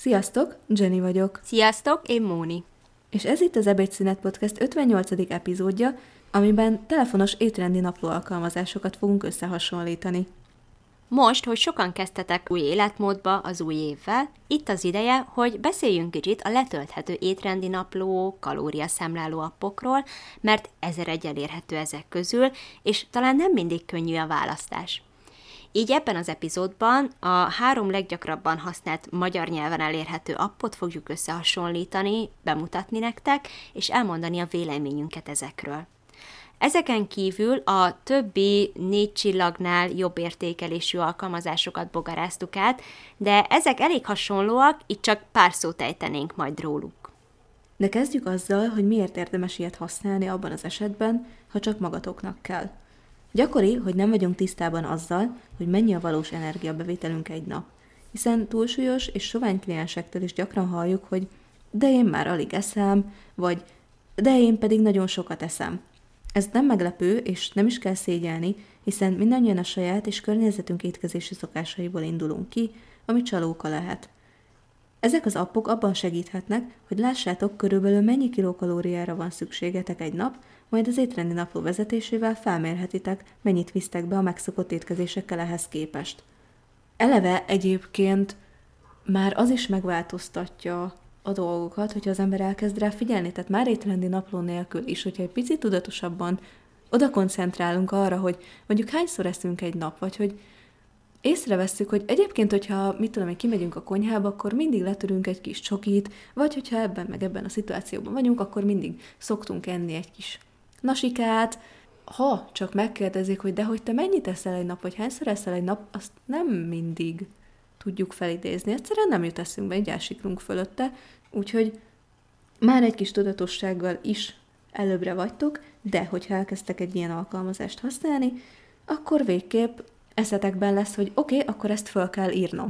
Sziasztok, Jenny vagyok. Sziasztok, én Móni. És ez itt az Ebédszünet Podcast 58. epizódja, amiben telefonos étrendi napló alkalmazásokat fogunk összehasonlítani. Most, hogy sokan kezdtetek új életmódba az új évvel, itt az ideje, hogy beszéljünk kicsit a letölthető étrendi napló, kalóriaszámláló appokról, mert 1001 elérhető ezek közül, és talán nem mindig könnyű a választás. Így ebben az epizódban a 3 leggyakrabban használt magyar nyelven elérhető appot fogjuk összehasonlítani, bemutatni nektek, és elmondani a véleményünket ezekről. Ezeken kívül a többi 4 csillagnál jobb értékelésű alkalmazásokat bogaráztuk át, de ezek elég hasonlóak, itt csak pár szót ejtenénk majd róluk. De kezdjük azzal, hogy miért érdemes ilyet használni abban az esetben, ha csak magatoknak kell. Gyakori, hogy nem vagyunk tisztában azzal, hogy mennyi a valós energiabevételünk egy nap, hiszen túlsúlyos és sovány kliensektől is gyakran halljuk, hogy de én már alig eszem, vagy de én pedig nagyon sokat eszem. Ez nem meglepő, és nem is kell szégyelni, hiszen mindannyian a saját és környezetünk étkezési szokásaiból indulunk ki, ami csalóka lehet. Ezek az appok abban segíthetnek, hogy lássátok, körülbelül mennyi kilokalóriára van szükségetek egy nap, majd az étrendi napló vezetésével felmérhetitek, mennyit visztek be a megszokott étkezésekkel ehhez képest. Eleve egyébként már az is megváltoztatja a dolgokat, hogyha az ember elkezd rá figyelni, tehát már étrendi napló nélkül is, hogyha egy picit tudatosabban oda koncentrálunk arra, hogy mondjuk hányszor eszünk egy nap, vagy hogy észrevesszük, hogy egyébként, hogyha kimegyünk a konyhába, akkor mindig letörünk egy kis csokit, vagy hogyha ebben a szituációban vagyunk, akkor mindig szoktunk enni egy kis nasikát. Ha csak megkérdezik, hogy de hogy te mennyit eszel egy nap, vagy hányszor eszel egy nap, azt nem mindig tudjuk felidézni. Egyszerűen nem jut eszünkbe, így elsiklunk fölötte, úgyhogy már egy kis tudatossággal is előbbre vagytok, de hogyha elkezdtek egy ilyen alkalmazást használni, akkor végképp eszetekben lesz, hogy oké, akkor ezt föl kell írnom.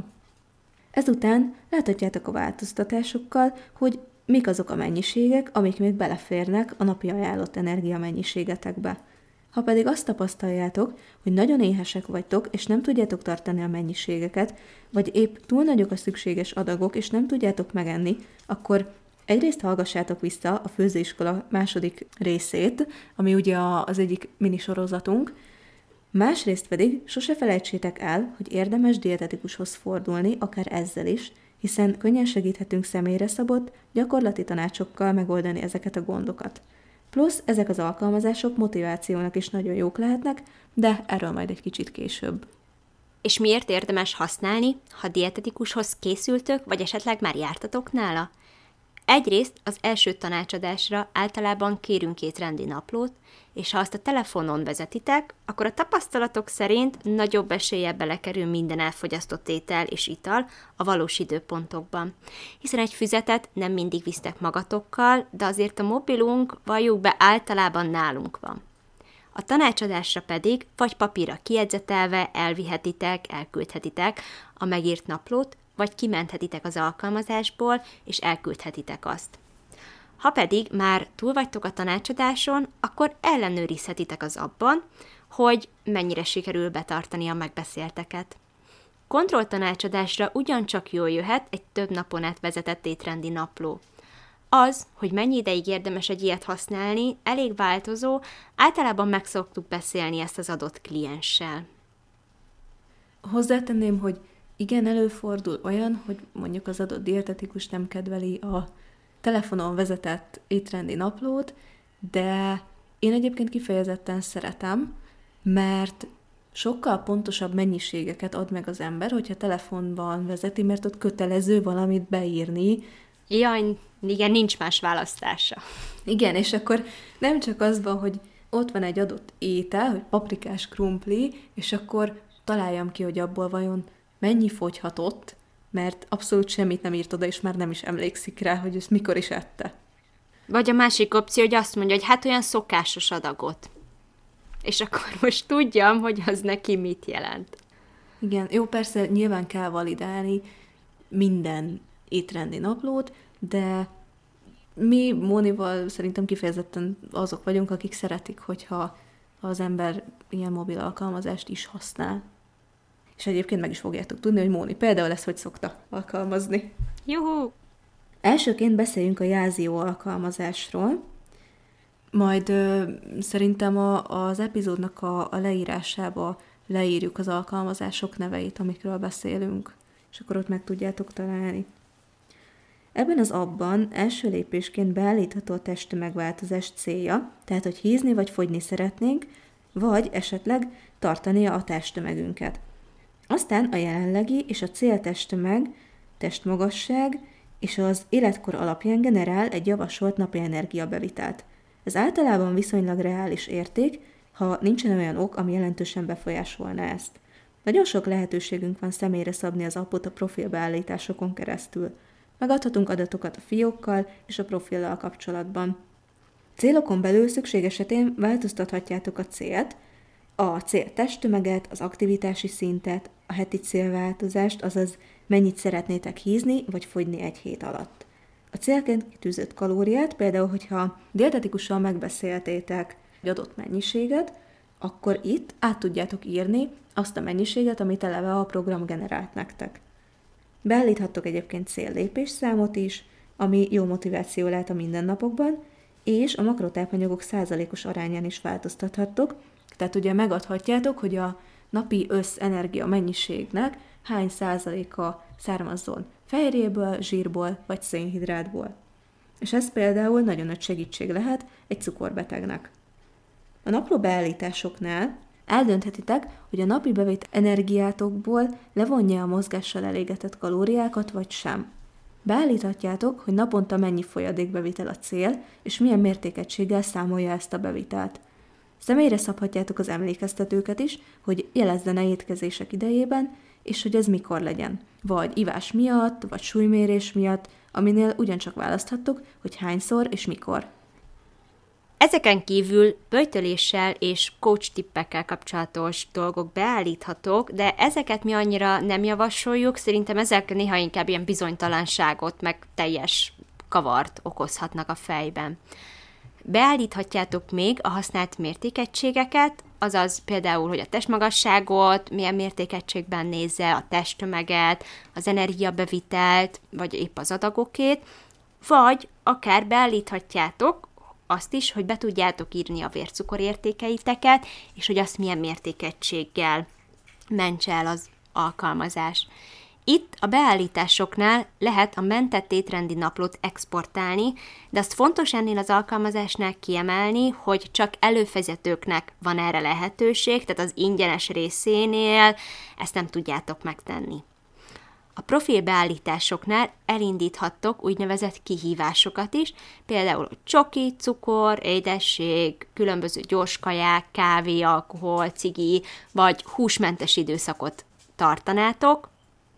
Ezután láthatjátok a változtatásokkal, hogy mik azok a mennyiségek, amik még beleférnek a napi ajánlott energiamennyiségetekbe. Ha pedig azt tapasztaljátok, hogy nagyon éhesek vagytok, és nem tudjátok tartani a mennyiségeket, vagy épp túl nagyok a szükséges adagok, és nem tudjátok megenni, akkor egyrészt hallgassátok vissza a főzőiskola második részét, ami ugye az egyik minisorozatunk, másrészt pedig sose felejtsétek el, hogy érdemes dietetikushoz fordulni, akár ezzel is, hiszen könnyen segíthetünk személyre szabott, gyakorlati tanácsokkal megoldani ezeket a gondokat. Plusz ezek az alkalmazások motivációnak is nagyon jók lehetnek, de erről majd egy kicsit később. És miért érdemes használni, ha dietetikushoz készültök, vagy esetleg már jártatok nála? Egyrészt az első tanácsadásra általában kérünk étrendi naplót, és ha azt a telefonon vezetitek, akkor a tapasztalatok szerint nagyobb eséllyel belekerül minden elfogyasztott étel és ital a valós időpontokban. Hiszen egy füzetet nem mindig visztek magatokkal, de azért a mobilunk, valljuk be, általában nálunk van. A tanácsadásra pedig vagy papírra kijegyzetelve elvihetitek, elküldhetitek a megírt naplót, vagy kimenthetitek az alkalmazásból, és elküldhetitek azt. Ha pedig már túl vagytok a tanácsadáson, akkor ellenőrizhetitek az abban, hogy mennyire sikerül betartani a megbeszélteket. Kontrolltanácsadásra ugyancsak jól jöhet egy több napon át vezetett étrendi napló. Az, hogy mennyi ideig érdemes egy ilyet használni, elég változó, általában meg szoktuk beszélni ezt az adott klienssel. Hozzátenném, hogy igen, előfordul olyan, hogy mondjuk az adott dietetikus nem kedveli a telefonon vezetett étrendi naplót, de én egyébként kifejezetten szeretem, mert sokkal pontosabb mennyiségeket ad meg az ember, hogyha telefonban vezeti, mert ott kötelező valamit beírni. Jaj, igen, nincs más választása. Igen, és akkor nem csak az van, hogy ott van egy adott étel, hogy paprikás krumpli, és akkor találjam ki, hogy abból vajon mennyi fogyhatott, mert abszolút semmit nem írt oda, és már nem is emlékszik rá, hogy ezt mikor is ette. Vagy a másik opció, hogy azt mondja, hogy hát olyan szokásos adagot. És akkor most tudjam, hogy az neki mit jelent. Igen, jó, persze nyilván kell validálni minden étrendi naplót, de mi Mónival szerintem kifejezetten azok vagyunk, akik szeretik, hogyha az ember ilyen mobil alkalmazást is használ. És egyébként meg is fogjátok tudni, hogy Móni például ezt hogy szokta alkalmazni. Juhú! Elsőként beszéljünk a Jázió alkalmazásról, majd szerintem az epizódnak a leírásába leírjuk az alkalmazások neveit, amikről beszélünk, és akkor ott meg tudjátok találni. Ebben az appban első lépésként beállítható a testtömegváltozás célja, tehát hogy hízni vagy fogyni szeretnénk, vagy esetleg tartania a testtömegünket. Aztán a jelenlegi és a céltesttömeg, testmagasság és az életkor alapján generál egy javasolt napi energiabevitelt. Ez általában viszonylag reális érték, ha nincsen olyan ok, ami jelentősen befolyásolna ezt. Nagyon sok lehetőségünk van személyre szabni az appot a profilbeállításokon keresztül. Megadhatunk adatokat a fiókkal és a profillal kapcsolatban. Célokon belül szükség esetén változtathatjátok a célt, a cél testtömeget, az aktivitási szintet, a heti célváltozást, azaz mennyit szeretnétek hízni vagy fogyni egy hét alatt. A célként kitűzött kalóriát, például, hogyha dietetikusan megbeszéltétek egy adott mennyiséget, akkor itt át tudjátok írni azt a mennyiséget, amit eleve a program generált nektek. Beállíthattok egyébként céllépésszámot is, ami jó motiváció lehet a mindennapokban, és a makrotápanyagok százalékos arányán is változtathattok, tehát ugye megadhatjátok, hogy a napi összenergia mennyiségnek hány százaléka származzon fehérjéből, zsírból vagy szénhidrátból. És ez például nagyon nagy segítség lehet egy cukorbetegnek. A napló beállításoknál eldönthetitek, hogy a napi bevét energiátokból levonja a mozgással elégetett kalóriákat, vagy sem. Beállíthatjátok, hogy naponta mennyi folyadékbevitel a cél, és milyen mértékegységgel számolja ezt a bevitelt. Személyre szabhatjátok az emlékeztetőket is, hogy jelezzen-e étkezések idejében, és hogy ez mikor legyen. Vagy ivás miatt, vagy súlymérés miatt, aminél ugyancsak választhattok, hogy hányszor és mikor. Ezeken kívül böjtöléssel és coach tippekkel kapcsolatos dolgok beállíthatók, de ezeket mi annyira nem javasoljuk, szerintem ezek néha inkább ilyen bizonytalanságot, meg teljes kavart okozhatnak a fejben. Beállíthatjátok még a használt mértékegységeket, azaz például, hogy a testmagasságot milyen mértékegységben nézze, a testtömeget, az energiabevitelt, vagy épp az adagokét, vagy akár beállíthatjátok azt is, hogy be tudjátok írni a vércukorértékeiteket, és hogy azt milyen mértékegységgel mentse el az alkalmazás. Itt a beállításoknál lehet a mentett étrendi naplót exportálni, de azt fontos ennél az alkalmazásnál kiemelni, hogy csak előfizetőknek van erre lehetőség, tehát az ingyenes részénél ezt nem tudjátok megtenni. A profilbeállításoknál elindíthattok úgynevezett kihívásokat is, például csoki, cukor, édesség, különböző gyorskaják, kávé, alkohol, cigi, vagy húsmentes időszakot tartanátok,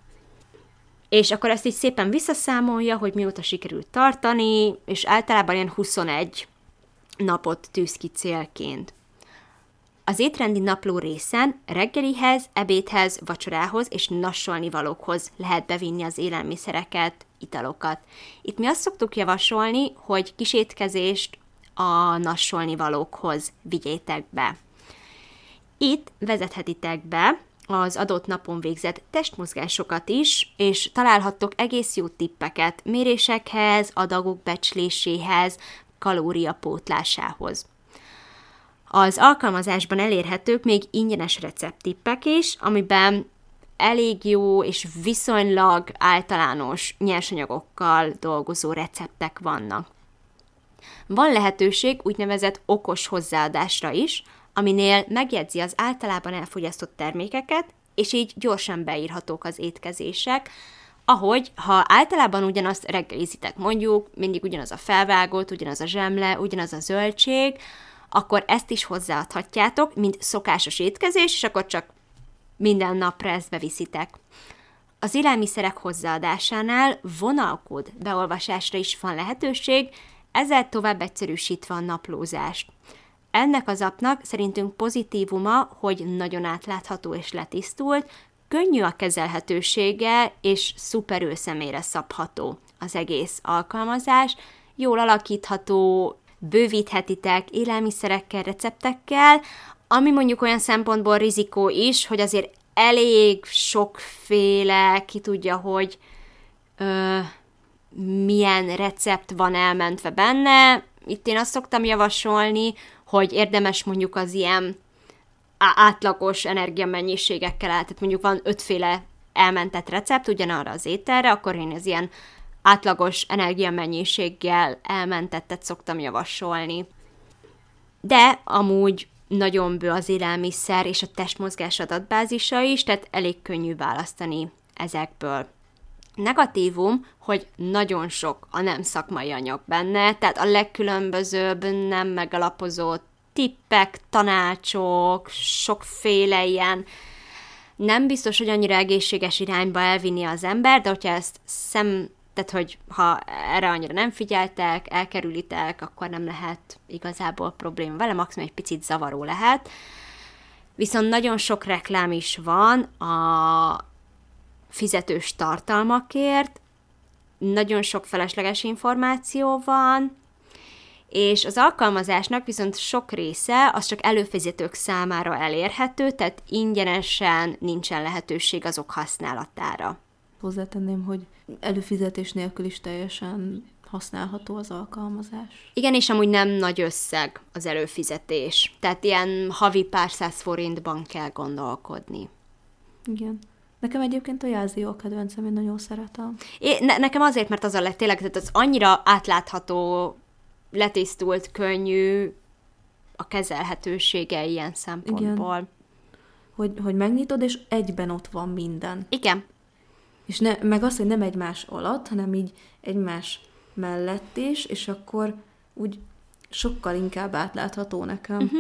és akkor ezt így szépen visszaszámolja, hogy mióta sikerült tartani, és általában ilyen 21 napot tűz ki célként. Az étrendi napló részen reggelihez, ebédhez, vacsorához és nassolnivalókhoz lehet bevinni az élelmiszereket, italokat. Itt mi azt szoktuk javasolni, hogy kisétkezést a nassolnivalókhoz vigyétek be. Itt vezethetitek be az adott napon végzett testmozgásokat is, és találhattok egész jó tippeket mérésekhez, adagok becsléséhez, kalóriapótlásához. Az alkalmazásban elérhetők még ingyenes recepttippek is, amiben elég jó és viszonylag általános nyersanyagokkal dolgozó receptek vannak. Van lehetőség úgynevezett okos hozzáadásra is, aminél megjegyzi az általában elfogyasztott termékeket, és így gyorsan beírhatók az étkezések, ahogy, ha általában ugyanazt reggelizitek, mondjuk mindig ugyanaz a felvágott, ugyanaz a zsemle, ugyanaz a zöldség, akkor ezt is hozzáadhatjátok, mint szokásos étkezés, és akkor csak minden napra ezt beviszitek. Az élelmiszerek hozzáadásánál vonalkód beolvasásra is van lehetőség, ezzel tovább egyszerűsítve a naplózást. Ennek az appnak szerintünk pozitívuma, hogy nagyon átlátható és letisztult, könnyű a kezelhetősége, és szuperül személyre szabható az egész alkalmazás, jól alakítható, bővíthetitek élelmiszerekkel, receptekkel, ami mondjuk olyan szempontból rizikó is, hogy azért elég sokféle, ki tudja, hogy milyen recept van elmentve benne. Itt én azt szoktam javasolni, hogy érdemes mondjuk az ilyen átlagos energiamennyiségekkel tehát mondjuk van 5 féle elmentett recept ugyanarra az ételre, akkor én az ilyen átlagos energiamennyiséggel elmentettet szoktam javasolni. De amúgy nagyon bő az élelmiszer és a testmozgás adatbázisa is, tehát elég könnyű választani ezekből. Negatívum, hogy nagyon sok a nem szakmai anyag benne, tehát a legkülönbözőbb nem megalapozott tippek, tanácsok, sokféle ilyen nem biztos, hogy annyira egészséges irányba elvinni az ember, de hogyha ezt tehát, hogy ha erre annyira nem figyeltek, elkerülitek, akkor nem lehet igazából probléma vele, maximum egy picit zavaró lehet. Viszont nagyon sok reklám is van a fizetős tartalmakért, nagyon sok felesleges információ van, és az alkalmazásnak viszont sok része az csak előfizetők számára elérhető, tehát ingyenesen nincsen lehetőség azok használatára. Hozzátenném, hogy előfizetés nélkül is teljesen használható az alkalmazás. Igen, és amúgy nem nagy összeg az előfizetés. Tehát ilyen havi pár száz forintban kell gondolkodni. Igen. Nekem egyébként a Jelzió a kedvencem, én nagyon szeretem. Nekem azért, mert az a tényleg, tehát az annyira átlátható, letisztult, könnyű a kezelhetősége ilyen szempontból. Igen. Hogy megnyitod, és egyben ott van minden. Igen. És meg az, hogy nem egymás alatt, hanem így egymás mellett is, és akkor úgy sokkal inkább átlátható nekem. Uh-huh.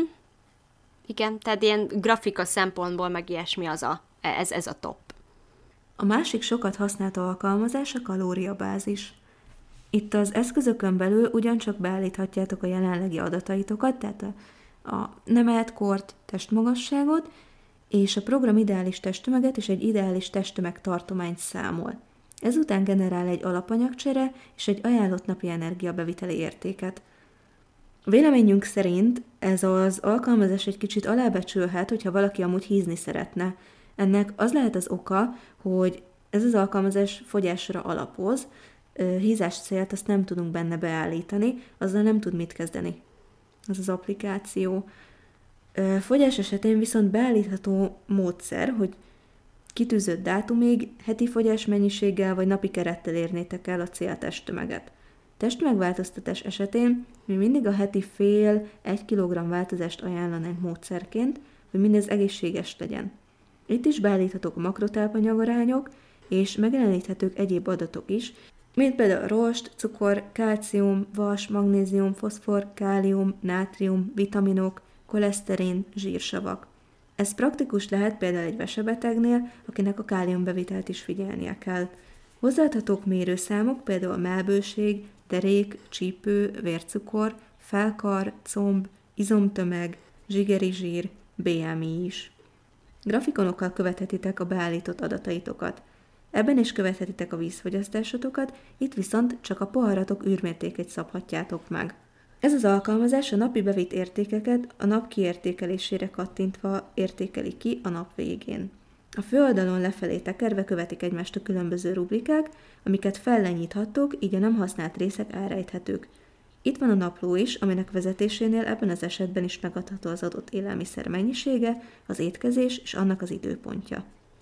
Igen, tehát ilyen grafika szempontból meg ilyesmi ez a top. A másik sokat használt alkalmazás a kalóriabázis. Itt az eszközökön belül ugyancsak beállíthatjátok a jelenlegi adataitokat, tehát a nemet, kort, testmagasságot, és a program ideális testtömeget és egy ideális testtömeg tartományt számol. Ezután generál egy alapanyagcsere és egy ajánlott napi energiabeviteli értéket. Véleményünk szerint ez az alkalmazás egy kicsit alábecsülhet, hogyha valaki amúgy hízni szeretne. Ennek az lehet az oka, hogy ez az alkalmazás fogyásra alapoz, hízás célt azt nem tudunk benne beállítani, azzal nem tud mit kezdeni ez az applikáció. Fogyás esetén viszont beállítható módszer, hogy kitűzött dátumig heti fogyásmennyiséggel vagy napi kerettel érnétek el a céltesttömeget. Testtömegváltoztatás esetén mi mindig a heti fél-1 kg változást ajánlanánk módszerként, hogy mindez egészséges legyen. Itt is beállíthatók a makrotápanyagarányok, és megjeleníthetők egyéb adatok is, mint például rost, cukor, kálcium, vas, magnézium, foszfor, kálium, nátrium, vitaminok, koleszterin, zsírsavak. Ez praktikus lehet például egy vesebetegnél, akinek a káliumbevitelt is figyelnie kell. Hozzáadhatók mérőszámok, például mellbőség, derék, csípő, vércukor, felkar, comb, izomtömeg, zsigeri zsír, BMI is. Grafikonokkal követhetitek a beállított adataitokat. Ebben is követhetitek a vízfogyasztásotokat, itt viszont csak a poharatok űrmértékét szabhatjátok meg. Ez az alkalmazás a napi bevitt értékeket a nap kiértékelésére kattintva értékeli ki a nap végén. A főoldalon lefelé tekerve követik egymást a különböző rubrikák, amiket fellenyíthattok, így a nem használt részek elrejthetők. Itt van a napló is, aminek vezetésénél ebben az esetben is megadható az adott élelmiszer mennyisége, az étkezés és annak az időpontja.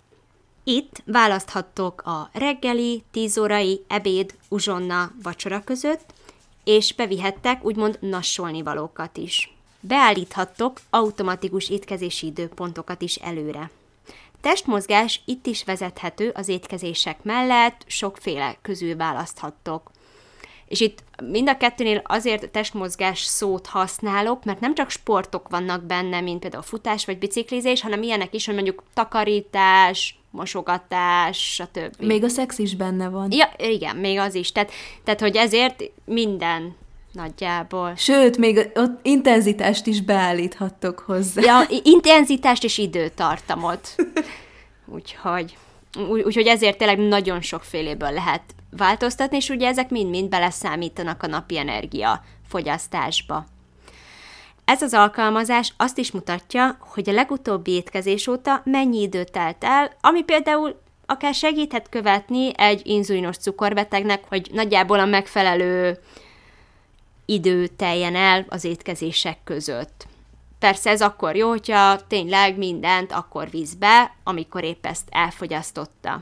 Itt választhattok a reggeli, 10 órai, ebéd, uzsonna, vacsora között, és bevihettek úgymond nassolni valókat is. Beállíthattok automatikus étkezési időpontokat is előre. Testmozgás itt is vezethető az étkezések mellett, sokféle közül választhattok. És itt mind a kettőnél azért testmozgás szót használok, mert nem csak sportok vannak benne, mint például futás vagy biciklizés, hanem ilyenek is, hogy mondjuk takarítás, mosogatás, stb. Még a szex is benne van. Ja, igen, még az is. Tehát hogy ezért minden nagyjából. Sőt, még ott intenzitást is beállíthattok hozzá. Ja, intenzitást és időtartamot. Úgyhogy ezért tényleg nagyon sokféléből lehet változtatni, és ugye ezek mind-mind beleszámítanak a napi energia fogyasztásba. Ez az alkalmazás azt is mutatja, hogy a legutóbbi étkezés óta mennyi idő telt el, ami például akár segíthet követni egy inzulinos cukorbetegnek, hogy nagyjából a megfelelő idő teljen el az étkezések között. Persze ez akkor jó, hogyha tényleg mindent akkor visz be, amikor épp ezt elfogyasztotta.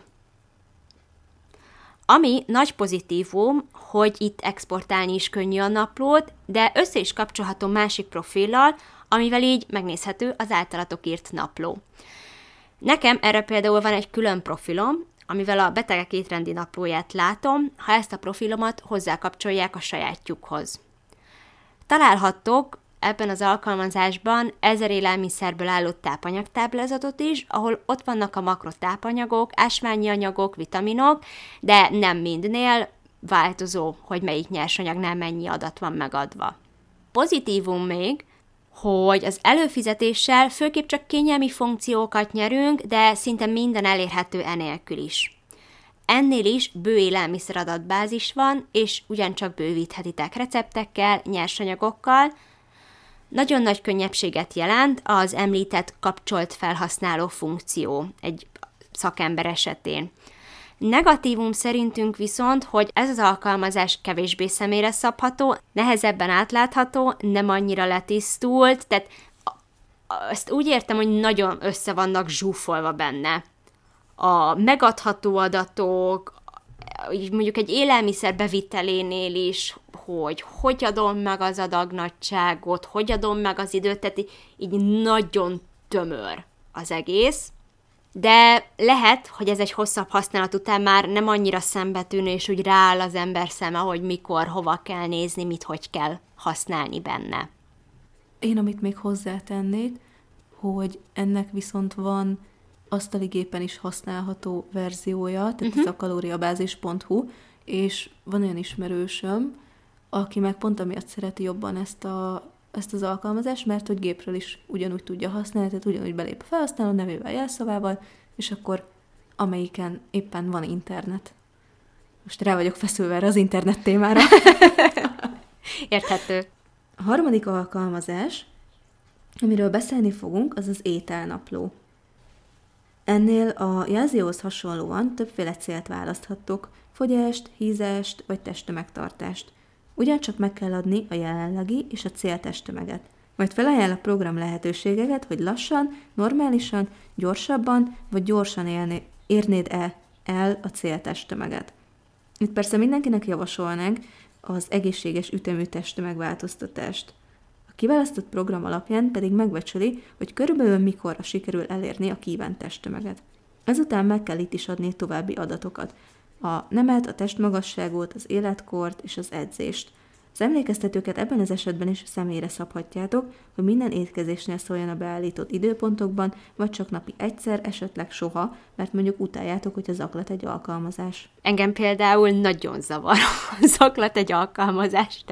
Ami nagy pozitívum, hogy itt exportálni is könnyű a naplót, de össze is kapcsolható másik profillal, amivel így megnézhető az általatok írt napló. Nekem erre például van egy külön profilom, amivel a betegek étrendi naplóját látom, ha ezt a profilomat hozzákapcsolják a sajátjukhoz. Találhattok ebben az alkalmazásban 1000 élelmiszerből álló tápanyagtáblázatot is, ahol ott vannak a makrotápanyagok, ásványi anyagok, vitaminok, de nem mindnél változó, hogy melyik nyersanyagnál mennyi adat van megadva. Pozitívum még, hogy az előfizetéssel főképp csak kényelmi funkciókat nyerünk, de szinte minden elérhető enélkül is. Ennél is bő élelmiszeradatbázis van, és ugyancsak bővíthetitek receptekkel, nyersanyagokkal. Nagyon nagy könnyebbséget jelent az említett kapcsolt felhasználó funkció egy szakember esetén. Negatívum szerintünk viszont, hogy ez az alkalmazás kevésbé személyre szabható, nehezebben átlátható, nem annyira letisztult, tehát ezt úgy értem, hogy nagyon össze vannak zsúfolva benne. A megadható adatok, mondjuk egy élelmiszer bevitelénél is, hogy adom meg az adagnagyságot, hogy adom meg az időt, tehát így nagyon tömör az egész. De lehet, hogy ez egy hosszabb használat után már nem annyira szembetűnő, és úgy rááll az ember szeme, hogy mikor, hova kell nézni, mit, hogy kell használni benne. Én amit még hozzátennék, hogy ennek viszont van asztali gépen is használható verziója, tehát ez a kalóriabázis.hu, és van olyan ismerősöm, aki meg pont amiatt szereti jobban ezt az alkalmazást, mert hogy gépről is ugyanúgy tudja használni, tehát ugyanúgy belép a felhasználó nevével, jelszavával, és akkor amelyiken éppen van internet. Most rá vagyok feszülve erre az internet témára. Érthető. A harmadik alkalmazás, amiről beszélni fogunk, az az ételnapló. Ennél a jelzőhoz hasonlóan többféle célt választhattok, fogyást, hízást vagy testtömegtartást. Ugyancsak meg kell adni a jelenlegi és a céltesttömeget. Majd felajánl a program lehetőségeket, hogy lassan, normálisan, gyorsabban vagy gyorsan érnéd el a céltesttömeget. Itt persze mindenkinek javasolnánk az egészséges ütemű testtömegváltoztatást. A kiválasztott program alapján pedig megbecsüli, hogy körülbelül mikorra sikerül elérni a kívánt testtömeget. Ezután meg kell itt is adni további adatokat. A nemet, a testmagasságot, az életkort és az edzést. Az emlékeztetőket ebben az esetben is személyre szabhatjátok, hogy minden étkezésnél szóljon a beállított időpontokban, vagy csak napi egyszer, esetleg soha, mert mondjuk utáljátok, hogy zaklat egy alkalmazás. Engem például nagyon zavar zaklat egy alkalmazás,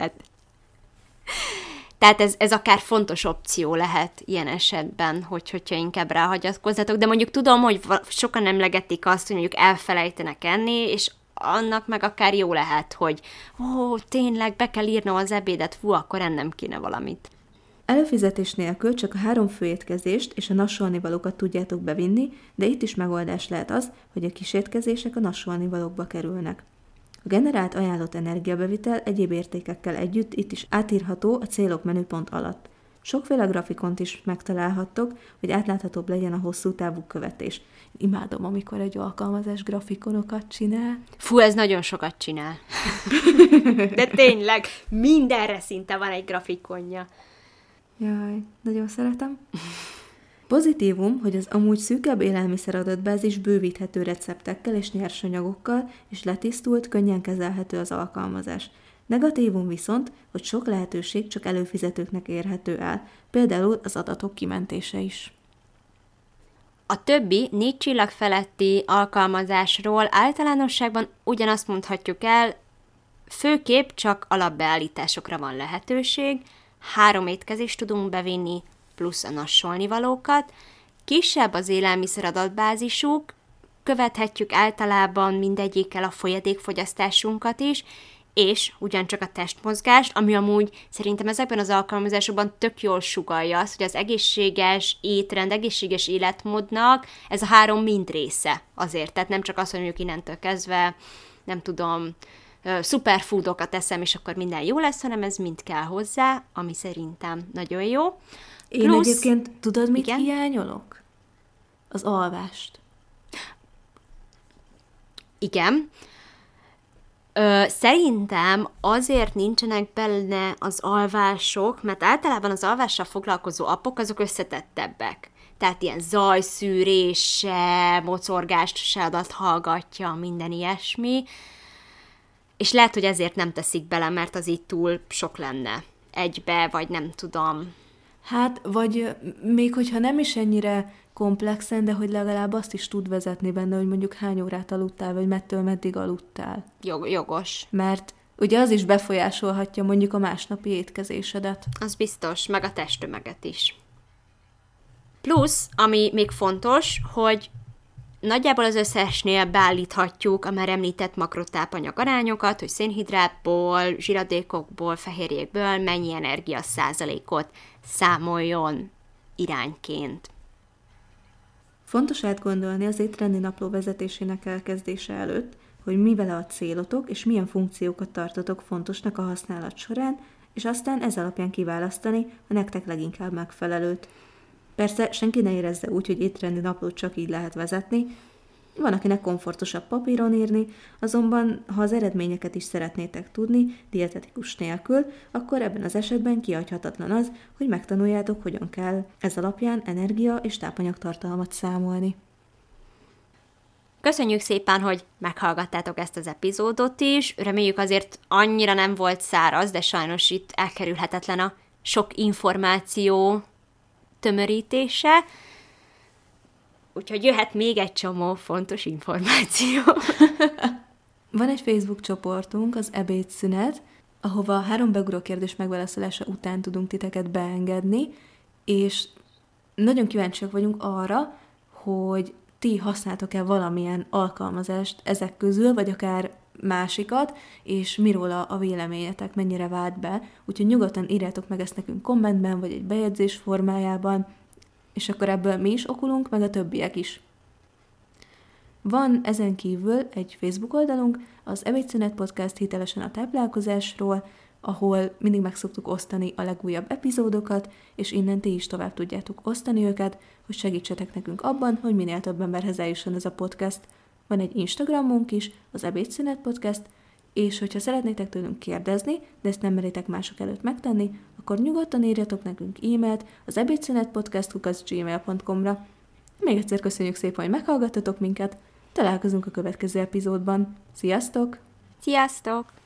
tehát ez akár fontos opció lehet ilyen esetben, hogyha inkább ráhagyatkozzatok, de mondjuk tudom, hogy sokan emlegetik azt, hogy mondjuk elfelejtenek enni, és annak meg akár jó lehet, hogy tényleg be kell írnom az ebédet, akkor ennem kéne valamit. Előfizetés nélkül csak a 3 főétkezést és a nassolnivalókat tudjátok bevinni, de itt is megoldás lehet az, hogy a kísértkezések a nassolnivalókba kerülnek. A generált ajánlott energiabevitel egyéb értékekkel együtt itt is átírható a célok menüpont alatt. Sokféle grafikont is megtalálhattok, hogy átláthatóbb legyen a hosszú távú követés. Imádom, amikor egy alkalmazás grafikonokat csinál. Fú, ez nagyon sokat csinál. De tényleg, mindenre szinte van egy grafikonja. Jaj, nagyon szeretem. Pozitívum, hogy az amúgy szűkebb élelmiszeradatbázis bővíthető receptekkel és nyersanyagokkal, és letisztult, könnyen kezelhető az alkalmazás. Negatívum viszont, hogy sok lehetőség csak előfizetőknek érhető el, például az adatok kimentése is. A többi 4 csillag feletti alkalmazásról általánosságban ugyanazt mondhatjuk el, főképp csak alapbeállításokra van lehetőség, 3 étkezést tudunk bevinni, plusz a nassolnivalókat, kisebb az élelmiszeradatbázisuk, követhetjük általában mindegyikkel a folyadékfogyasztásunkat is, és ugyancsak a testmozgást, ami amúgy szerintem ezekben az alkalmazásokban tök jól sugallja azt, hogy az egészséges étrend, egészséges életmódnak ez a 3 mind része azért. Tehát nem csak az, hogy mondjuk innentől kezdve, nem tudom, szuperfoodokat eszem, és akkor minden jó lesz, hanem ez mind kell hozzá, ami szerintem nagyon jó. Én egyébként tudod, mit hiányolok? Az alvást. Igen. Szerintem azért nincsenek benne az alvások, mert általában az alvással foglalkozó appok azok összetettebbek. Tehát ilyen zajszűrés se, mocorgást se adathallgatja, minden ilyesmi. És lehet, hogy ezért nem teszik bele, mert az így túl sok lenne egybe, vagy nem tudom. Hát, vagy még hogyha nem is ennyire komplexen, de hogy legalább azt is tud vezetni benne, hogy mondjuk hány órát aludtál, vagy mettől meddig aludtál. Jogos. Mert ugye az is befolyásolhatja mondjuk a másnapi étkezésedet. Az biztos, meg a testtömeget is. Plusz, ami még fontos, hogy nagyjából az összesnél beállíthatjuk a már említett makrotápanyag arányokat, hogy szénhidrátból, zsiradékokból, fehérjékből mennyi energia százalékot számoljon irányként. Fontos átgondolni az étrendi napló vezetésének elkezdése előtt, hogy mi vele a célotok, és milyen funkciókat tartotok fontosnak a használat során, és aztán ez alapján kiválasztani a nektek leginkább megfelelőt. Persze senki ne érezze úgy, hogy étrendi naplót csak így lehet vezetni, van, akinek komfortosabb papíron írni, azonban ha az eredményeket is szeretnétek tudni dietetikus nélkül, akkor ebben az esetben kihagyhatatlan az, hogy megtanuljátok, hogyan kell ez alapján energia- és tápanyagtartalmat számolni. Köszönjük szépen, hogy meghallgattátok ezt az epizódot is. Reméljük azért annyira nem volt száraz, de sajnos itt elkerülhetetlen a sok információ tömörítése. Úgyhogy jöhet még egy csomó fontos információ. Van egy Facebook csoportunk, az Ebédszünet, ahova 3 beugró kérdés megválaszolása után tudunk titeket beengedni, és nagyon kíváncsiak vagyunk arra, hogy ti használtok-e valamilyen alkalmazást ezek közül, vagy akár másikat, és miről a véleményetek, mennyire vált be. Úgyhogy nyugodtan írjátok meg ezt nekünk kommentben, vagy egy bejegyzés formájában, és akkor ebből mi is okulunk, meg a többiek is. Van ezen kívül egy Facebook oldalunk, az Ebédszünet Podcast hitelesen a táplálkozásról, ahol mindig meg szoktuk osztani a legújabb epizódokat, és innen ti is tovább tudjátok osztani őket, hogy segítsetek nekünk abban, hogy minél több emberhez eljusson ez a podcast. Van egy Instagramunk is, az Ebédszünet Podcast, és hogyha szeretnétek tőlünk kérdezni, de ezt nem meritek mások előtt megtenni, akkor nyugodtan írjatok nekünk e-mailt az ebédszünetpodcast@gmail.com-ra. Még egyszer köszönjük szépen, hogy meghallgattatok minket, találkozunk a következő epizódban. Sziasztok! Sziasztok!